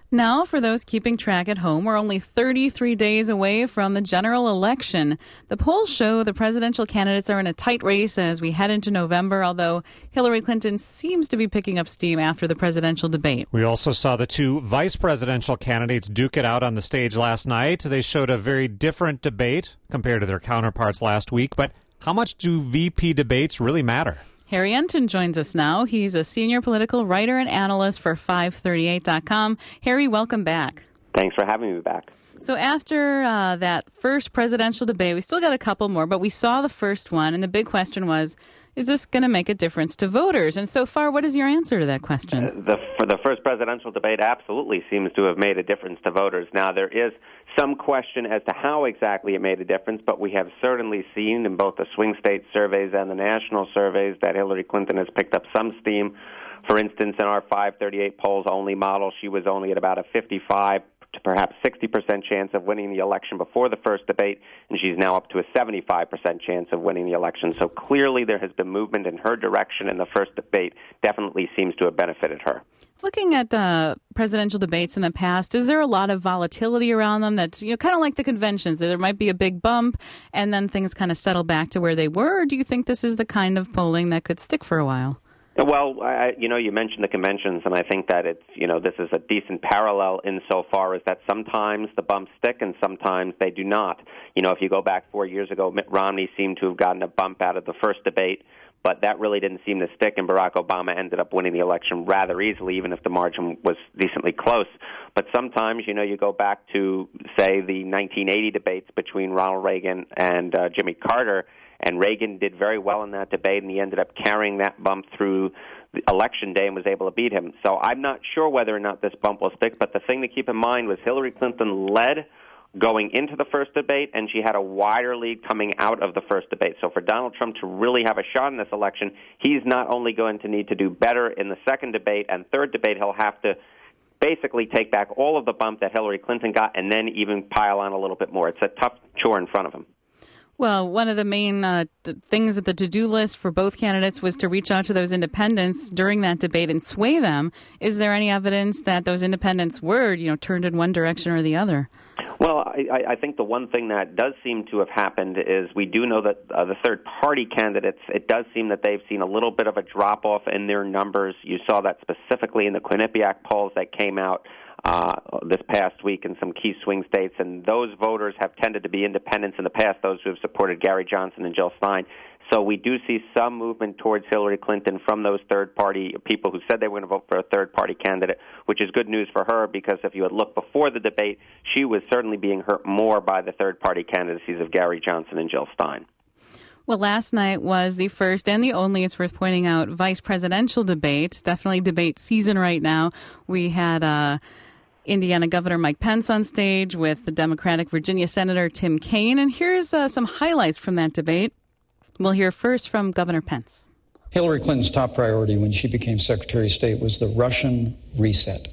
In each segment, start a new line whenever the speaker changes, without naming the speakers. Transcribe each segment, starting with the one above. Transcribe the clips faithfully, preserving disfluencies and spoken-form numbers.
Now, for those keeping track at home, we're only thirty-three days away from the general election. The polls show the presidential candidates are in a tight race as we head into November, although Hillary Clinton seems to be picking up steam after the presidential debate.
We also saw the two vice presidential candidates duke it out on the stage last night. They showed a very different debate compared to their counterparts last week, but how much do V P debates really matter?
Harry Enton joins us now. He's a senior political writer and analyst for five thirty-eight dot com. Harry, welcome back.
Thanks for having me back.
So after uh, that first presidential debate, we still got a couple more, but we saw the first one, and the big question was, is this going to make a difference to voters? And so far, what is your answer to that question?
Uh, the, for the first presidential debate absolutely seems to have made a difference to voters. Now, there is some question as to how exactly it made a difference, but we have certainly seen in both the swing state surveys and the national surveys that Hillary Clinton has picked up some steam. For instance, in our five thirty-eight polls only model, she was only at about a fifty-five to perhaps sixty percent chance of winning the election before the first debate, and she's now up to a seventy-five percent chance of winning the election. So clearly there has been movement in her direction, and the first debate definitely seems to have benefited her.
Looking at uh, presidential debates in the past, is there a lot of volatility around them that, you know, kind of like the conventions, there might be a big bump and then things kind of settle back to where they were? Or do you think this is the kind of polling that could stick for a while?
Well, I, you know, you mentioned the conventions, and I think that it's, you know, this is a decent parallel insofar as that sometimes the bumps stick and sometimes they do not. You know, if you go back four years ago, Mitt Romney seemed to have gotten a bump out of the first debate, but that really didn't seem to stick, and Barack Obama ended up winning the election rather easily, even if the margin was decently close. But sometimes, you know, you go back to, say, the nineteen eighty debates between Ronald Reagan and uh, Jimmy Carter, and Reagan did very well in that debate, and he ended up carrying that bump through the election day and was able to beat him. So I'm not sure whether or not this bump will stick, but the thing to keep in mind was Hillary Clinton led going into the first debate, and she had a wider lead coming out of the first debate. So for Donald Trump to really have a shot in this election, he's not only going to need to do better in the second debate and third debate, he'll have to basically take back all of the bump that Hillary Clinton got and then even pile on a little bit more. It's a tough chore in front of him.
Well, one of the main uh, t- things at the to-do list for both candidates was to reach out to those independents during that debate and sway them. Is there any evidence that those independents were, you know, turned in one direction or the other?
Well, I, I think the one thing that does seem to have happened is we do know that uh, the third-party candidates, it does seem that they've seen a little bit of a drop-off in their numbers. You saw that specifically in the Quinnipiac polls that came out uh, this past week in some key swing states, and those voters have tended to be independents in the past, those who have supported Gary Johnson and Jill Stein. So we do see some movement towards Hillary Clinton from those third-party people who said they were going to vote for a third-party candidate, which is good news for her because if you had looked before the debate, she was certainly being hurt more by the third-party candidacies of Gary Johnson and Jill Stein.
Well, last night was the first and the only, it's worth pointing out, vice presidential debate. It's definitely debate season right now. We had uh, Indiana Governor Mike Pence on stage with the Democratic Virginia Senator Tim Kaine. And here's uh, some highlights from that debate. We'll hear first from Governor Pence.
Hillary Clinton's top priority when she became Secretary of State was the Russian reset.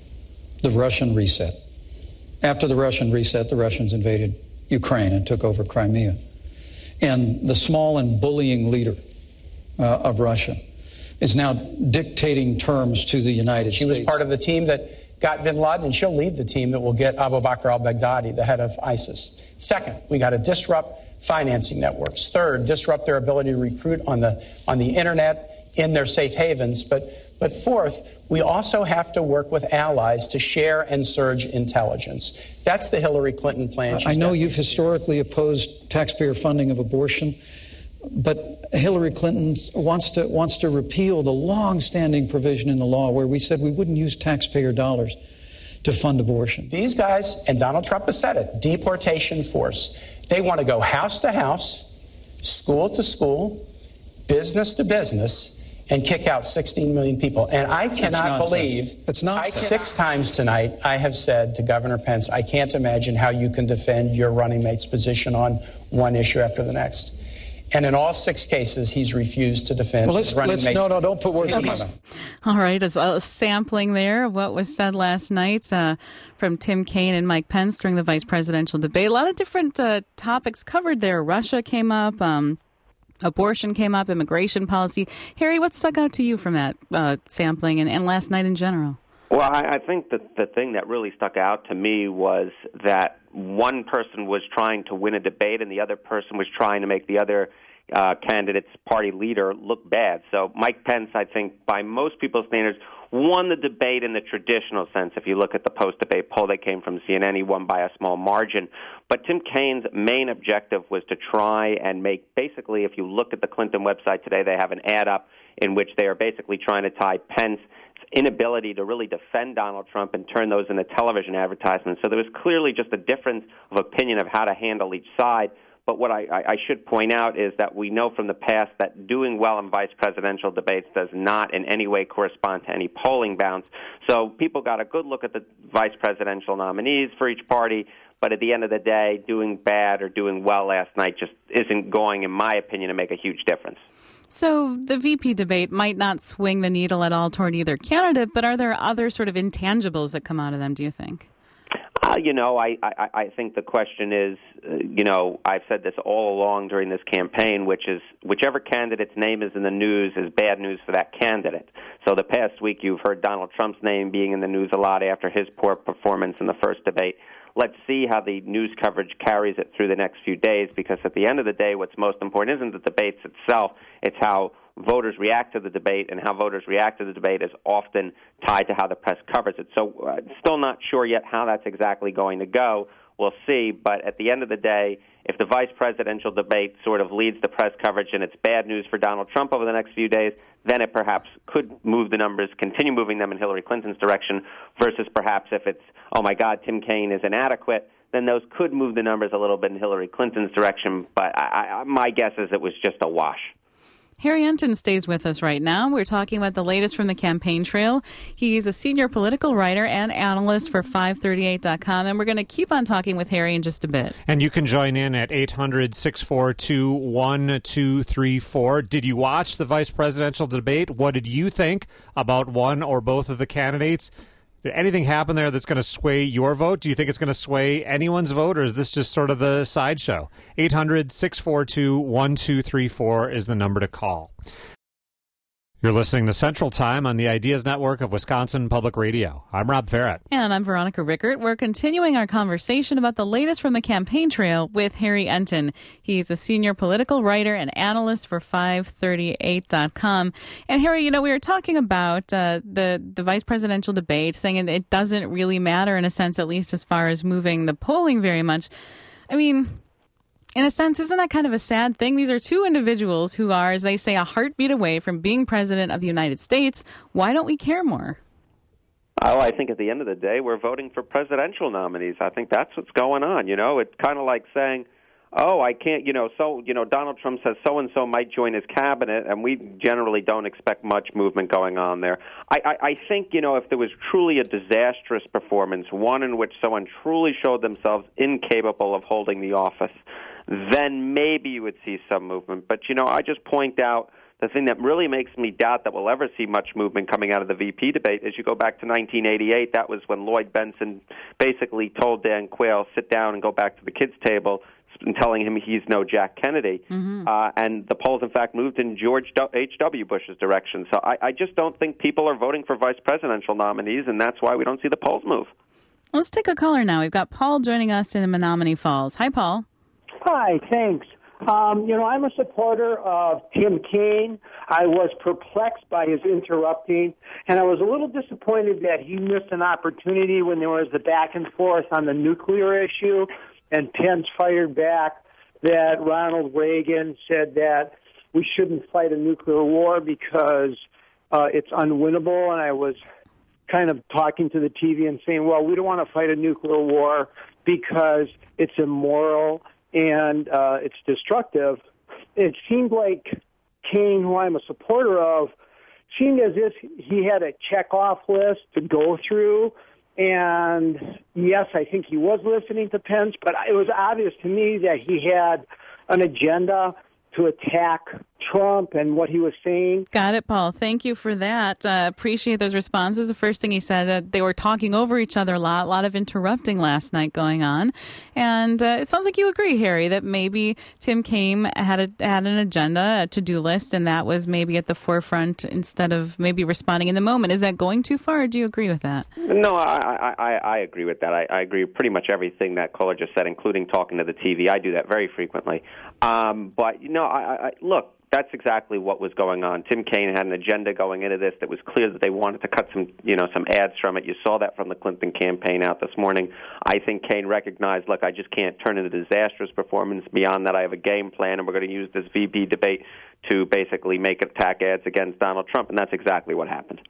The Russian reset. After the Russian reset, the Russians invaded Ukraine and took over Crimea. And the small and bullying leader uh, of Russia is now dictating terms to the United
she
States.
She was part of the team that got bin Laden, and she'll lead the team that will get Abu Bakr al-Baghdadi, the head of ISIS. Second, we got to disrupt financing networks. Third, disrupt their ability to recruit on the on the internet in their safe havens. But but fourth, we also have to work with allies to share and surge intelligence. That's the Hillary Clinton plan.
I know you've historically opposed taxpayer funding of abortion, but Hillary Clinton wants to wants to repeal the long-standing provision in the law where we said we wouldn't use taxpayer dollars to fund abortion.
These guys, and Donald Trump has said it, deportation force. They want to go house to house, school to school, business to business, and kick out sixteen million people. And I cannot believe,
it's not
I, six times tonight I have said to Governor Pence, I can't imagine how you can defend your running mate's position on one issue after the next. And in all six cases, he's refused to defend
well, let's,
his running
let's,
mate's
No, no, don't put words in my mouth.
All right, as a sampling there of what was said last night uh, from Tim Kaine and Mike Pence during the vice presidential debate. A lot of different uh, topics covered there. Russia came up, um, abortion came up, immigration policy. Harry, what stuck out to you from that uh, sampling and, and last night in general?
Well, I, I think that the thing that really stuck out to me was that one person was trying to win a debate and the other person was trying to make the other uh, candidate's party leader look bad. So Mike Pence, I think, by most people's standards, won the debate in the traditional sense. If you look at the post-debate poll that came from C N N, he won by a small margin. But Tim Kaine's main objective was to try and make, basically, if you look at the Clinton website today, they have an ad up in which they are basically trying to tie Pence's inability to really defend Donald Trump and turn those into television advertisements. So there was clearly just a difference of opinion of how to handle each side. But what I, I should point out is that we know from the past that doing well in vice presidential debates does not in any way correspond to any polling bounce. So people got a good look at the vice presidential nominees for each party, but at the end of the day, doing bad or doing well last night just isn't going, in my opinion, to make a huge difference.
So the V P debate might not swing the needle at all toward either candidate, but are there other sort of intangibles that come out of them, do you think?
Uh, you know, I, I, I think the question is, uh, you know, I've said this all along during this campaign, which is whichever candidate's name is in the news is bad news for that candidate. So the past week you've heard Donald Trump's name being in the news a lot after his poor performance in the first debate. Let's see how the news coverage carries it through the next few days, because at the end of the day, what's most important isn't the debates itself, it's how voters react to the debate, and how voters react to the debate is often tied to how the press covers it. So uh, still not sure yet how that's exactly going to go. We'll see, but at the end of the day, if the vice presidential debate sort of leads the press coverage and it's bad news for Donald Trump over the next few days, then it perhaps could move the numbers, continue moving them in Hillary Clinton's direction, versus perhaps if it's, oh my God, Tim Kaine is inadequate, then those could move the numbers a little bit in Hillary Clinton's direction. But I, I, my guess is it was just a wash.
Harry Enten stays with us right now. We're talking about the latest from the campaign trail. He's a senior political writer and analyst for five thirty-eight dot com, and we're going to keep on talking with Harry in just a bit.
And you can join in at eight hundred, six four two, one two three four. Did you watch the vice presidential debate? What did you think about one or both of the candidates? Did anything happen there that's going to sway your vote? Do you think it's going to sway anyone's vote, or is this just sort of the sideshow? eight hundred, six four two, one two three four is the number to call. You're listening to Central Time on the Ideas Network of Wisconsin Public Radio. I'm Rob Farrett.
And I'm Veronica Rickert. We're continuing our conversation about the latest from the campaign trail with Harry Enten. He's a senior political writer and analyst for five thirty-eight dot com. And Harry, you know, we were talking about uh, the, the vice presidential debate, saying it doesn't really matter in a sense, at least as far as moving the polling very much. I mean, in a sense, isn't that kind of a sad thing? These are two individuals who are, as they say, a heartbeat away from being president of the United States. Why don't we care more?
Oh, I think at the end of the day, we're voting for presidential nominees. I think that's what's going on. You know, it's kind of like saying, oh, I can't, you know, so, you know, Donald Trump says so-and-so might join his cabinet, and we generally don't expect much movement going on there. I, I, I think, you know, if there was truly a disastrous performance, one in which someone truly showed themselves incapable of holding the office, then maybe you would see some movement. But, you know, I just point out the thing that really makes me doubt that we'll ever see much movement coming out of the V P debate is you go back to nineteen eighty-eight. That was when Lloyd Bentsen basically told Dan Quayle, sit down and go back to the kids' table, and telling him he's no Jack Kennedy. Mm-hmm. Uh, and the polls, in fact, moved in George H W. Bush's direction. So I, I just don't think people are voting for vice presidential nominees, and that's why we don't see the polls move.
Let's take a caller now. We've got Paul joining us in Menominee Falls. Hi, Paul.
Hi, thanks. Um, you know, I'm a supporter of Tim Kaine. I was perplexed by his interrupting, and I was a little disappointed that he missed an opportunity when there was the back and forth on the nuclear issue, and Pence fired back that Ronald Reagan said that we shouldn't fight a nuclear war because uh, it's unwinnable, and I was kind of talking to the T V and saying, well, we don't want to fight a nuclear war because it's immoral and uh, it's destructive. It seemed like Kaine, who I'm a supporter of, seemed as if he had a check-off list to go through. And, yes, I think he was listening to Pence, but it was obvious to me that he had an agenda to attack Trump and what he was saying.
Got it, Paul. Thank you for that. Uh, appreciate those responses. The first thing he said, uh, they were talking over each other a lot, a lot of interrupting last night going on. And uh, it sounds like you agree, Harry, that maybe Tim Kaine had, a, had an agenda, a to-do list, and that was maybe at the forefront instead of maybe responding in the moment. Is that going too far, or do you agree with that?
No, I, I, I agree with that. I, I agree with pretty much everything that caller just said, including talking to the T V. I do that very frequently. Um, but, you know, I, I, look, that's exactly what was going on. Tim Kaine had an agenda going into this that was clear that they wanted to cut some, you know, some ads from it. You saw that from the Clinton campaign out this morning. I think Kaine recognized, look, I just can't turn in a disastrous performance. Beyond that, I have a game plan, and we're going to use this V P debate to basically make attack ads against Donald Trump, and that's exactly what happened.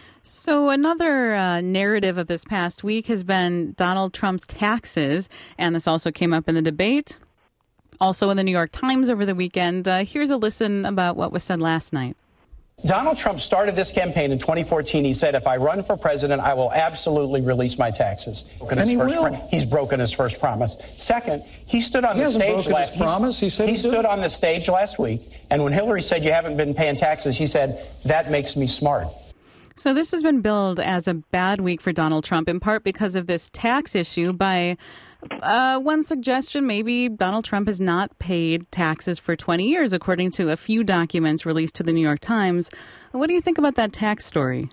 So another uh, narrative of this past week has been Donald Trump's taxes, and this also came up in the debate. Also in the New York Times over the weekend. Uh, here's a listen about what was said last night.
Donald Trump started this campaign in twenty fourteen. He said, if I run for president, I will absolutely release my taxes.
And he will.
Pro- he's broken his first promise. Second, he stood on
he
the stage
last promise. He, said
he
he
stood on the stage last week, and when Hillary said you haven't been paying taxes, he said, that makes me smart.
So this has been billed as a bad week for Donald Trump, in part because of this tax issue. By uh, one suggestion, maybe Donald Trump has not paid taxes for twenty years, according to a few documents released to the New York Times. What do you think about that tax story?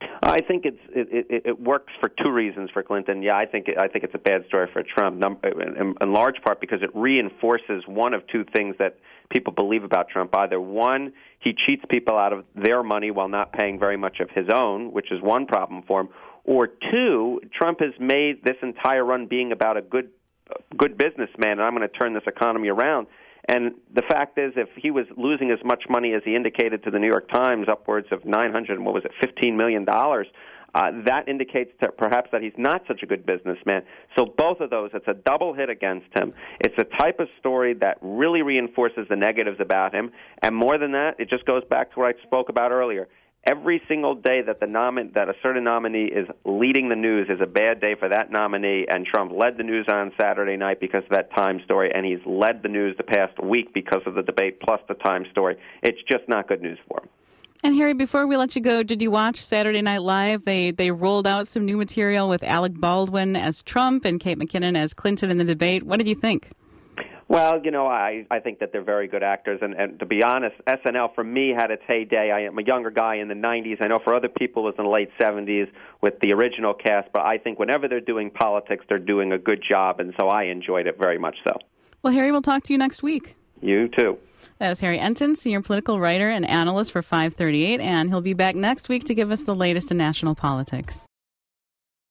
I think it's it, it, it works for two reasons for Clinton. Yeah, I think it, I think it's a bad story for Trump, in, in large part because it reinforces one of two things that people believe about Trump. Either one, he cheats people out of their money while not paying very much of his own, which is one problem for him. Or two, Trump has made this entire run being about a good good businessman, and I'm going to turn this economy around. And the fact is, if he was losing as much money as he indicated to the New York Times, upwards of nine hundred, what was it, fifteen million dollars, uh, that indicates that perhaps that he's not such a good businessman. So both of those, it's a double hit against him. It's a type of story that really reinforces the negatives about him. And more than that, it just goes back to what I spoke about earlier. Every single day that the nomin- that a certain nominee is leading the news is a bad day for that nominee, and Trump led the news on Saturday night because of that Times story, and he's led the news the past week because of the debate plus the Times story. It's just not good news for him.
And Harry, before we let you go, did you watch Saturday Night Live? They they rolled out some new material with Alec Baldwin as Trump and Kate McKinnon as Clinton in the debate. What did you think?
Well, you know, I, I think that they're very good actors, and, and to be honest, S N L for me had its heyday. I am a younger guy in the nineties. I know for other people it was in the late seventies with the original cast, but I think whenever they're doing politics, they're doing a good job, and so I enjoyed it very much so.
Well, Harry, we'll talk to you next week.
You too.
That was Harry Enton, senior political writer and analyst for five thirty-eight, and he'll be back next week to give us the latest in national politics.